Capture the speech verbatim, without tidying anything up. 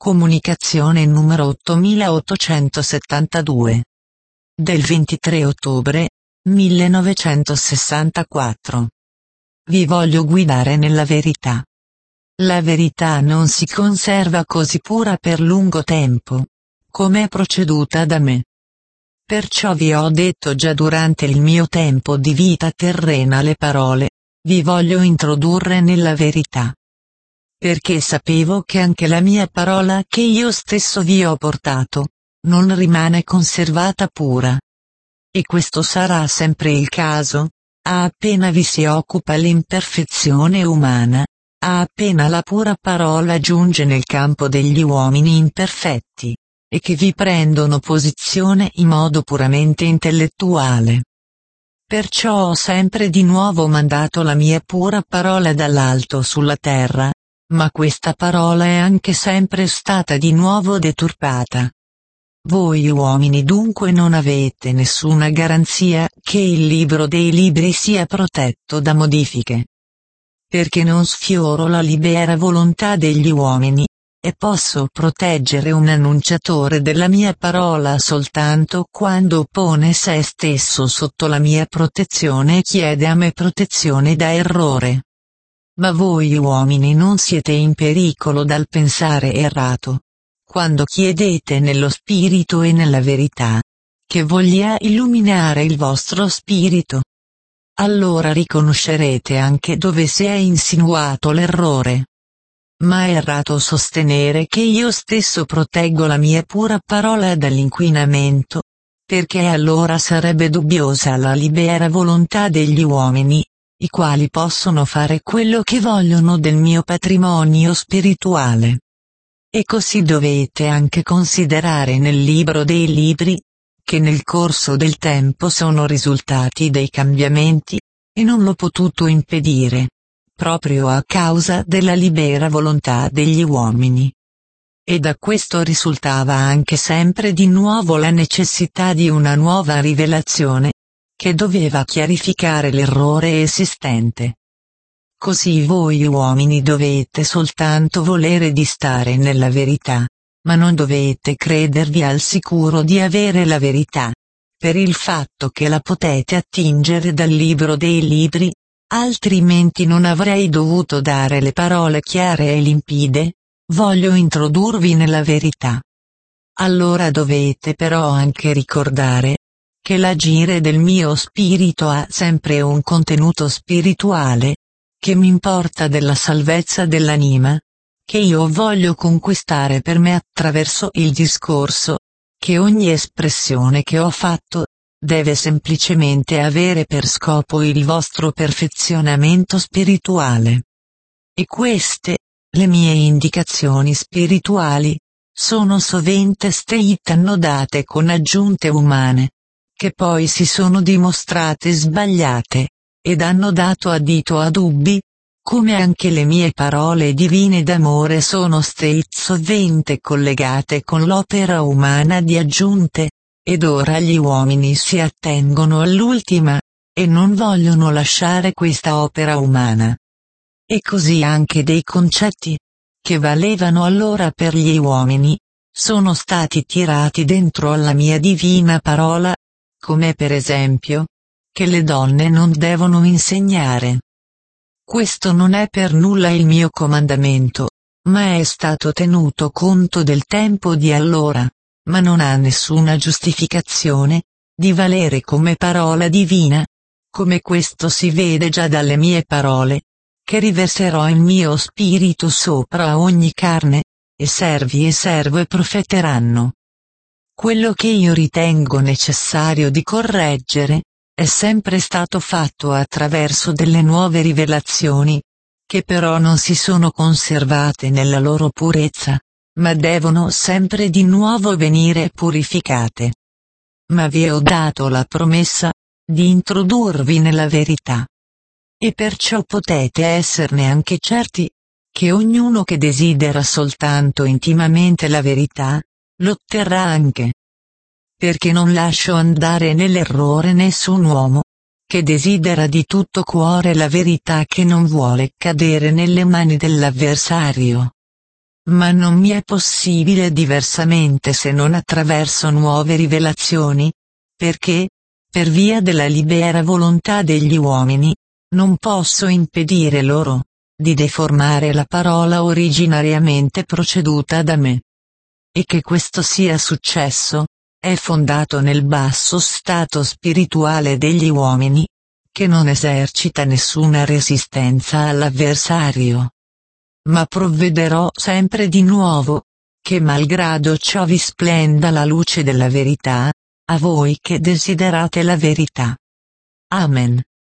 Comunicazione numero ottomilaottocentosettantadue. Del ventitré ottobre millenovecentosessantaquattro. Vi voglio guidare nella verità. La verità non si conserva così pura per lungo tempo, come è proceduta da me. Perciò vi ho detto già durante il mio tempo di vita terrena le parole, vi voglio introdurre nella verità. Perché sapevo che anche la mia parola che io stesso vi ho portato, non rimane conservata pura. E questo sarà sempre il caso, a appena vi si occupa l'imperfezione umana, a appena la pura parola giunge nel campo degli uomini imperfetti, e che vi prendono posizione in modo puramente intellettuale. Perciò ho sempre di nuovo mandato la mia pura parola dall'alto sulla terra, ma questa parola è anche sempre stata di nuovo deturpata. Voi uomini dunque non avete nessuna garanzia che il libro dei libri sia protetto da modifiche. Perché non sfioro la libera volontà degli uomini, e posso proteggere un annunciatore della mia parola soltanto quando pone se stesso sotto la mia protezione e chiede a me protezione da errore. Ma voi uomini non siete in pericolo dal pensare errato. Quando chiedete nello spirito e nella verità, che voglia illuminare il vostro spirito, allora riconoscerete anche dove si è insinuato l'errore. Ma è errato sostenere che io stesso proteggo la mia pura parola dall'inquinamento, perché allora sarebbe dubbiosa la libera volontà degli uomini, i quali possono fare quello che vogliono del mio patrimonio spirituale. E così dovete anche considerare nel libro dei libri, che nel corso del tempo sono risultati dei cambiamenti, e non l'ho potuto impedire, proprio a causa della libera volontà degli uomini. E da questo risultava anche sempre di nuovo la necessità di una nuova rivelazione, che doveva chiarificare l'errore esistente. Così voi uomini dovete soltanto volere di stare nella verità, ma non dovete credervi al sicuro di avere la verità, per il fatto che la potete attingere dal libro dei libri, altrimenti non avrei dovuto dare le parole chiare e limpide, voglio introdurvi nella verità. Allora dovete però anche ricordare, che l'agire del mio spirito ha sempre un contenuto spirituale, che mi importa della salvezza dell'anima, che io voglio conquistare per me attraverso il discorso, che ogni espressione che ho fatto, deve semplicemente avere per scopo il vostro perfezionamento spirituale. E queste, le mie indicazioni spirituali, sono sovente state annodate con aggiunte umane, che poi si sono dimostrate sbagliate, ed hanno dato adito a dubbi, come anche le mie parole divine d'amore sono state sovente collegate con l'opera umana di aggiunte, ed ora gli uomini si attengono all'ultima, e non vogliono lasciare questa opera umana. E così anche dei concetti, che valevano allora per gli uomini, sono stati tirati dentro alla mia divina parola, come per esempio, che le donne non devono insegnare. Questo non è per nulla il mio comandamento, ma è stato tenuto conto del tempo di allora, ma non ha nessuna giustificazione, di valere come parola divina, come questo si vede già dalle mie parole, che riverserò il mio spirito sopra ogni carne, e servi e serve profeteranno. Quello che io ritengo necessario di correggere, è sempre stato fatto attraverso delle nuove rivelazioni, che però non si sono conservate nella loro purezza, ma devono sempre di nuovo venire purificate. Ma vi ho dato la promessa, di introdurvi nella verità. E perciò potete esserne anche certi, che ognuno che desidera soltanto intimamente la verità, l'otterrà anche. Perché non lascio andare nell'errore nessun uomo, che desidera di tutto cuore la verità che non vuole cadere nelle mani dell'avversario. Ma non mi è possibile diversamente se non attraverso nuove rivelazioni, perché, per via della libera volontà degli uomini, non posso impedire loro di deformare la parola originariamente proceduta da me. E che questo sia successo, è fondato nel basso stato spirituale degli uomini, che non esercita nessuna resistenza all'avversario. Ma provvederò sempre di nuovo, che malgrado ciò vi splenda la luce della verità, a voi che desiderate la verità. Amen.